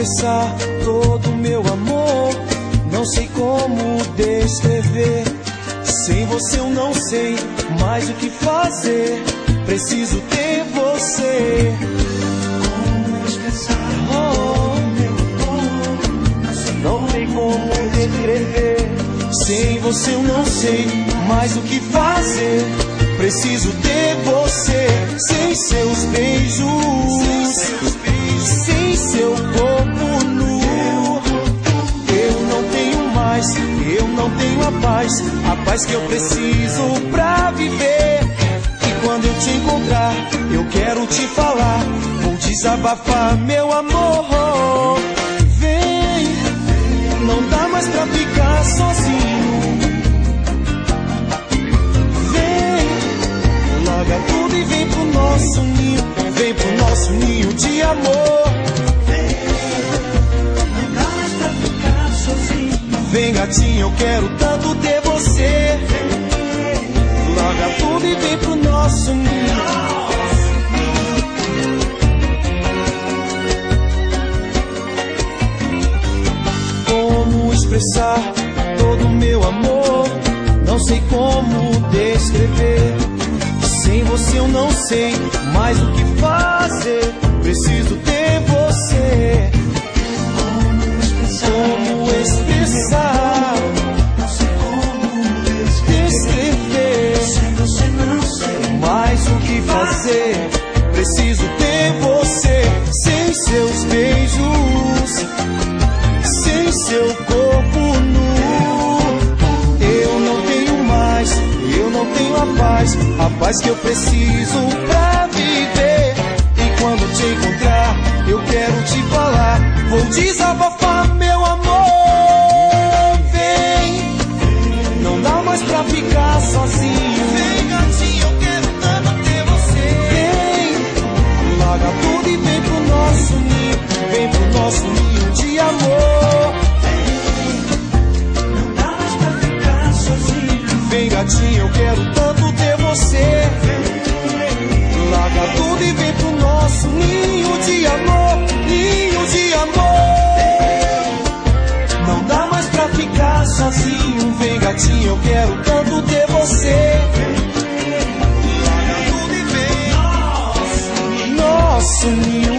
expressar todo o meu amor, não sei como descrever. Sem você eu não sei mais o que fazer, preciso ter você. Como expressar todo o meu amor, Não sei como descrever. Sem você eu não sei mais o que fazer, preciso ter você. Sem seus beijos, sem seu corpo nu, eu não tenho mais, eu não tenho a paz que eu preciso pra viver. E quando eu te encontrar, eu quero te falar, vou desabafar, meu amor. Vem, não dá mais pra ficar sozinho. Vem, larga tudo e vem pro nosso ninho, vem pro nosso ninho de amor. não dá mais pra ficar sozinho. Vem, gatinho, eu quero tanto ter você. Larga tudo e vem pro nosso ninho. Como expressar todo o meu amor, não sei como descrever. Sem você eu não sei mais o que fazer, preciso ter você. Como expressar, Não sei como descrever. descrever, Sem você não sei. mais o que fazer, preciso ter você. Sem seus beijos, sem seu corpo nu, eu não tenho mais, eu não tenho a paz que eu preciso pra viver. E quando te encontrar, eu quero te falar, vou desabafar, meu amor. Vem, não dá mais pra ficar sozinho. Vem, gatinho, eu quero tanto ter você. Vem, larga tudo e vem pro nosso ninho, vem pro nosso ninho de amor. Não dá mais pra ficar sozinho. Vem, gatinho, eu quero tanto ter você. Larga tudo e vem pro nosso ninho de amor, ninho de amor. Não dá mais pra ficar sozinho. Vem, gatinho, eu quero tanto ter você. Larga tudo e vem. Nosso ninho